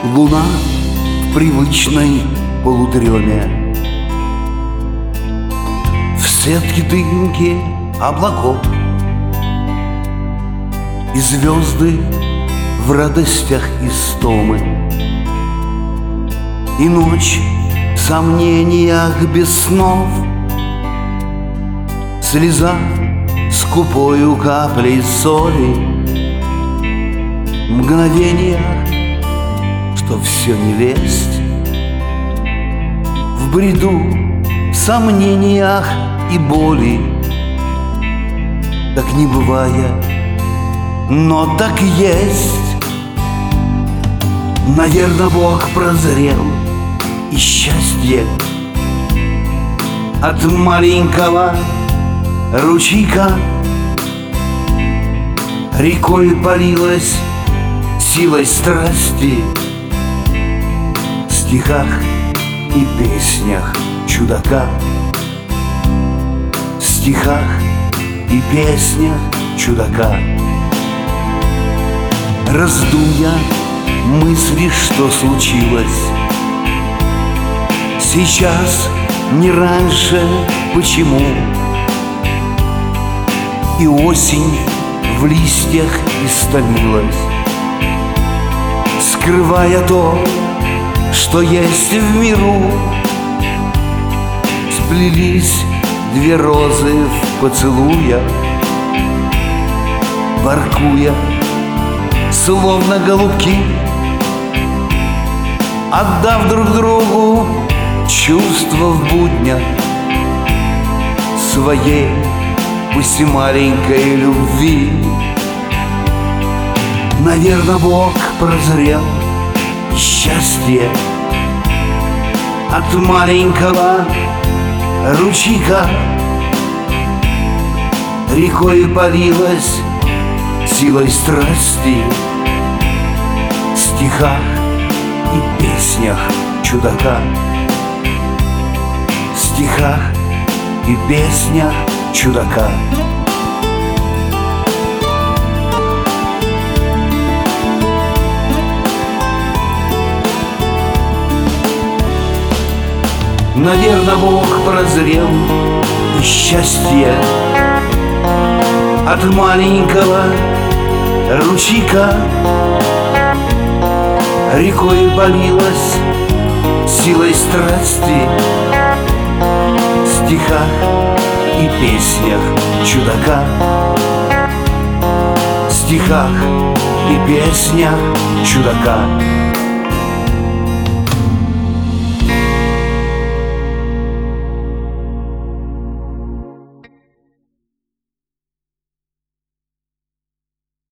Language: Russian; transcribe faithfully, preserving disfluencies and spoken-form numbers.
Луна в привычной полудреме, в сетке дымки облаков, и звезды в радостях истомы, и ночь в сомнениях без снов, слеза скупою каплей соли, мгновения, что все не весть, в бреду, в сомнениях и боли, так не бывая, но так и есть. Наверно, Бог прозрел, и счастье от маленького ручейка рекой полилось силой страсти, в стихах и песнях чудака, в стихах и песнях чудака. Раздумья мысли, что случилось сейчас, не раньше, почему? И осень в листьях истомилась, скрывая то, что есть в миру. Сплелись две розы в поцелуя, воркуя, словно голубки, отдав друг другу чувства в буднях своей, пусть и маленькой любви. Наверно, Бог прозрел, и счастье от маленького ручейка рекой полилось силой страсти, в стихах и песнях чудака, в стихах и песнях чудака. Наверно, Бог прозрел, и счастье от маленького ручейка рекой полилось силой страсти, в стихах и песнях чудака, в стихах и песнях чудака.